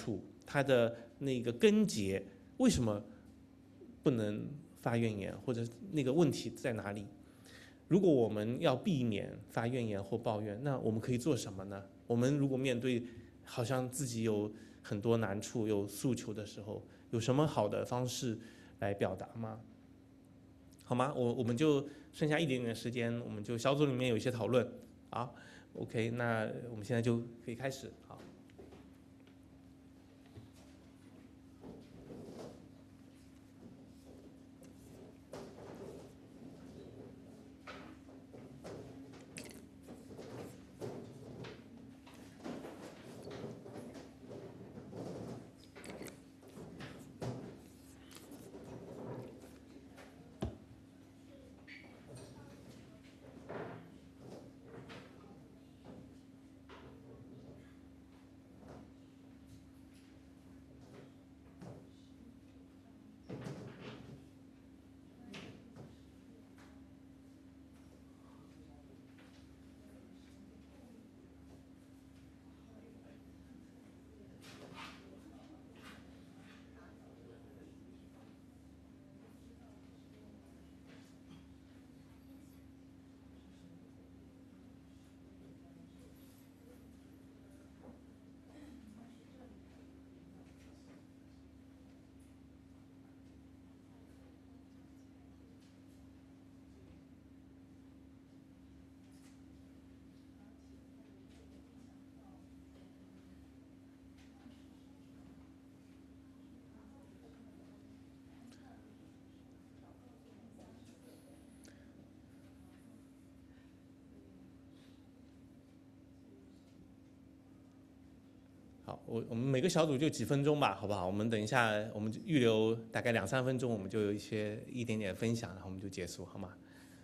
它的那个根结，为什么不能发怨言，或者那个问题在哪里？如果我们要避免发怨言或抱怨，那我们可以做什么呢？我们如果面对好像自己有很多难处、有诉求的时候，有什么好的方式来表达吗？好吗？我我们就剩下一点点的时间，我们就小组里面有一些讨论。好 ，OK， 那我们现在就可以开始。好。好，我我们每个小组就几分钟吧，好不好？我们等一下，我们预留大概两三分钟，我们就有一些一点点分享，然后我们就结束，好吗？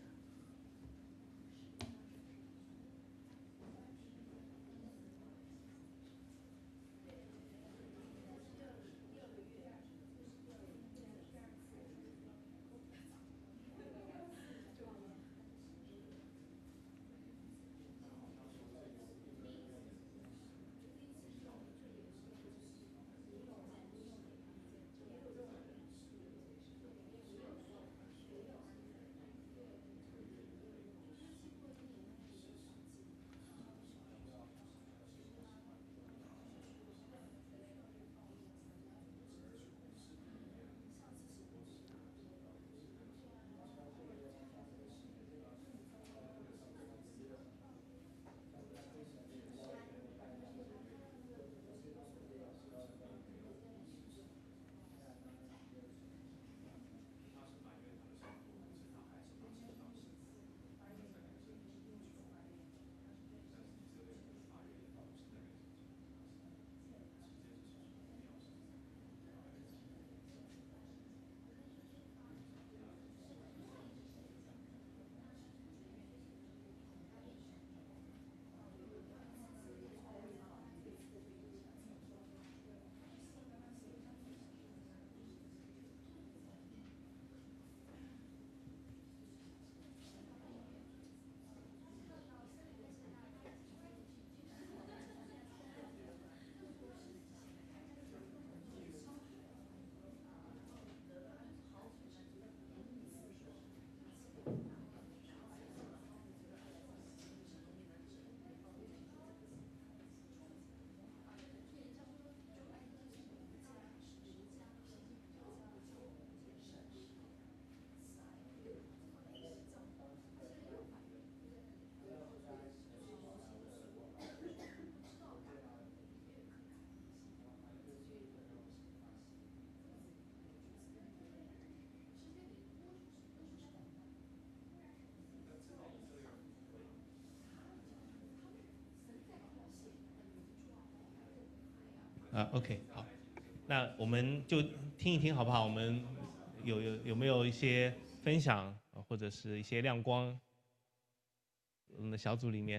啊 ，OK， 好，那我们就听一听好不好？我们有有有没有一些分享或者是一些亮光？我们的小组里面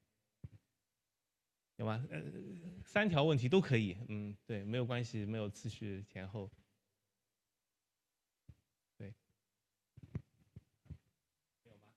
有吗？呃，三条问题都可以，嗯，对，没有关系，没有次序前后。对，有吗？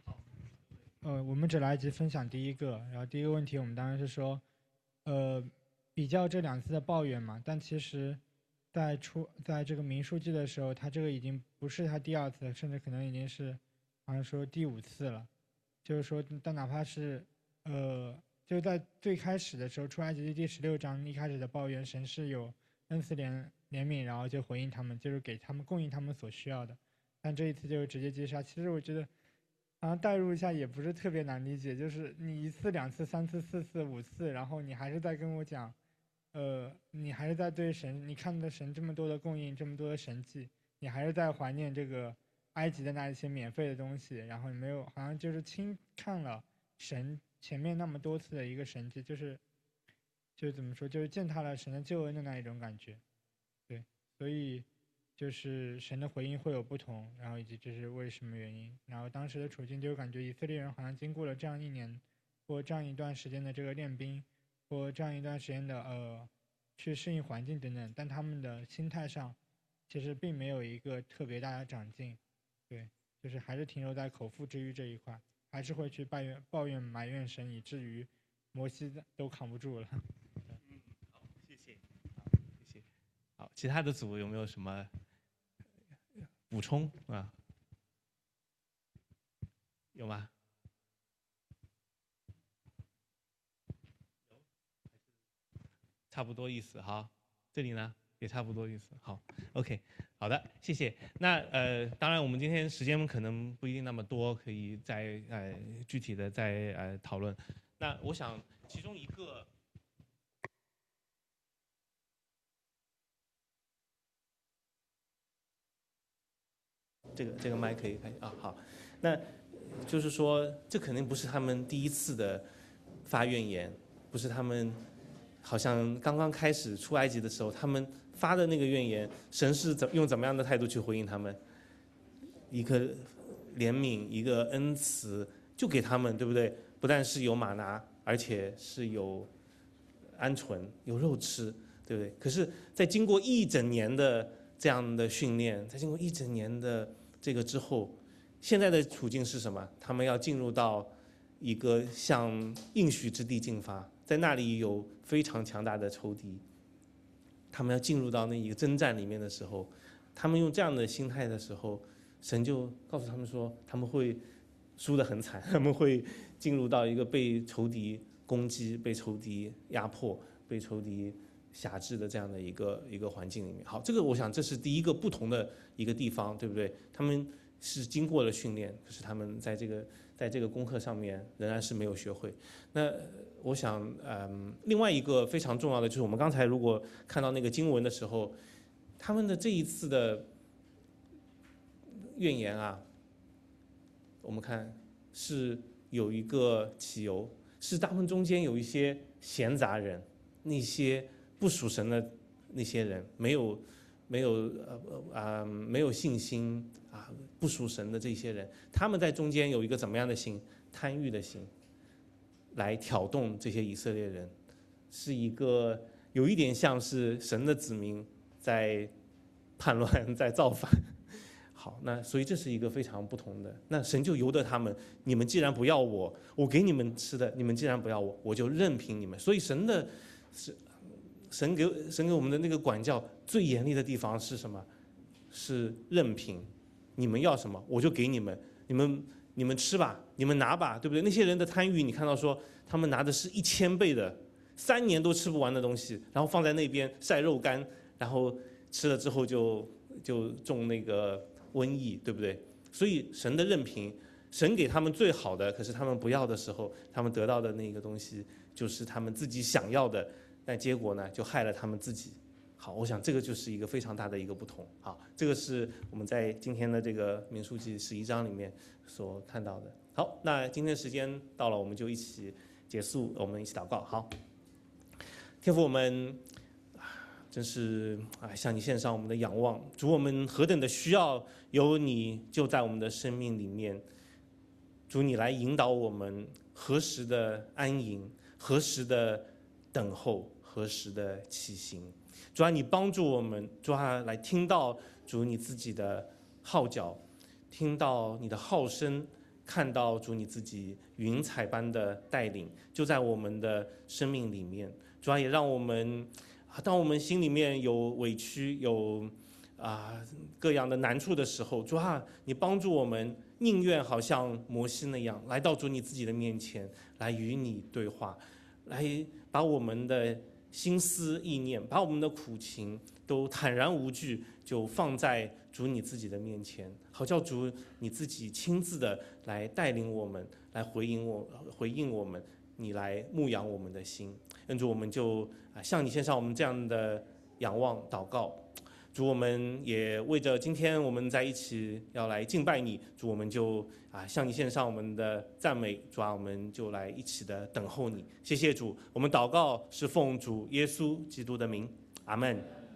呃，我们只来及分享第一个，然后第一个问题我们当然是说，呃， 比较这两次的抱怨嘛，但其实在出在这个民数记的时候，他这个已经不是他第二次，甚至可能已经是好像说第五次了。就是说，但哪怕是呃，就在最开始的时候，出埃及记第十六章一开始的抱怨，神是有恩慈怜怜悯，然后就回应他们，就是给他们供应他们所需要的。但这一次就直接击杀。其实我觉得，好像代入一下也不是特别难理解，就是你一次、两次、三次、四次、五次，然后你还是在跟我讲，呃，你还是在对神，你看到神这么多的供应，这么多的神迹，你还是在怀念这个埃及的那一些免费的东西，然后你没有，好像就是轻看了神前面那么多次的一个神迹，就是就是怎么说，就是践踏了神的救恩的那一种感觉。对，所以就是神的回应会有不同，然后以及这是为什么原因。然后当时的处境就感觉以色列人好像经过了这样一年或这样一段时间的这个练兵，或这样一段时间的呃去适应环境等等，但他们的心态上其实并没有一个特别大的长进。对，就是还是停留在口腹之欲这一块，还是会去抱怨抱怨埋怨神，以至于摩西都扛不住了。 嗯，好，谢谢，好，谢谢。好，其他的组有没有什么补充啊？有吗？差不多意思哈。这里呢也差不多意思。好 ，OK， 好的，谢谢。那呃，当然我们今天时间可能不一定那么多，可以再呃具体的再呃讨论。那我想其中一个。这个这个麦可以开啊，好，那就是说，这肯定不是他们第一次的发怨言，不是他们好像刚刚开始出埃及的时候，他们发的那个怨言，神是怎用怎么样的态度去回应他们？一个怜悯，一个恩慈，就给他们，对不对？不但是有玛拿，而且是有鹌鹑，有肉吃，对不对？可是，在经过一整年的这样的训练，在经过一整年的这个之后，现在的处境是什么？他们要进入到一个向应许之地进发，在那里有非常强大的仇敌。他们要进入到那一个征战里面的时候，他们用这样的心态的时候，神就告诉他们说，他们会输得很惨，他们会进入到一个被仇敌攻击、被仇敌压迫、被仇敌辖制的这样的一个一个环境里面。好，这个我想这是第一个不同的一个地方，对不对？他们是经过了训练，可是他们在这个在这个功课上面仍然是没有学会。那我想，嗯，另外一个非常重要的就是，我们刚才如果看到那个经文的时候，他们的这一次的怨言啊，我们看是有一个起由，是他们中间有一些闲杂人，那些不属神的那些人，没有没有呃啊、呃、没有信心啊，不属神的这些人，他们在中间有一个怎么样的心？贪欲的心，来挑动这些以色列人，是一个有一点像是神的子民在叛乱，在造反。好，那所以这是一个非常不同的。那神就由得他们，你们既然不要我，我给你们吃的，你们既然不要我，我就任凭你们。所以神的是神给神给我们的那个管教最严厉的地方是什么？是任凭，你们要什么我就给你们，你们你们吃吧，你们拿吧，对不对？那些人的贪欲，你看到说他们拿的是一千倍的，三年都吃不完的东西，然后放在那边晒肉干，然后吃了之后就就中那个瘟疫，对不对？所以神的任凭，神给他们最好的，可是他们不要的时候，他们得到的那个东西就是他们自己想要的，但结果呢，就害了他们自己。好，我想这个就是一个非常大的一个不同。好，这个是我们在今天的这个民数记十一章里面所看到的。好，那今天时间到了，我们就一起结束，我们一起祷告。好，天父，我们真是啊，向你献上我们的仰望。主，我们何等的需要有你就在我们的生命里面。主，你来引导我们何时的安营，何时的等候，何时的起行。主啊，你帮助我们，主啊，来听到主你自己的号角，听到你的号声，看到主你自己云彩般的带领，就在我们的生命里面。 主啊，也让我们，当我们心里面有委屈、有啊各样的难处的时候，主啊，你帮助我们，宁愿好像摩西那样，来到主你自己的面前，来与你对话，来把我们的心思意念，把我们的苦情都坦然无惧，就放在主你自己的面前，好叫主你自己亲自的来带领我们，来回应我，回应我们，你来牧养我们的心。愿主我们就啊向你献上我们这样的仰望祷告。主，我们也为着今天我们在一起要来敬拜你，主，我们就啊向你献上我们的赞美。主啊，我们就来一起的等候你。谢谢主，我们祷告是奉主耶稣基督的名，阿们。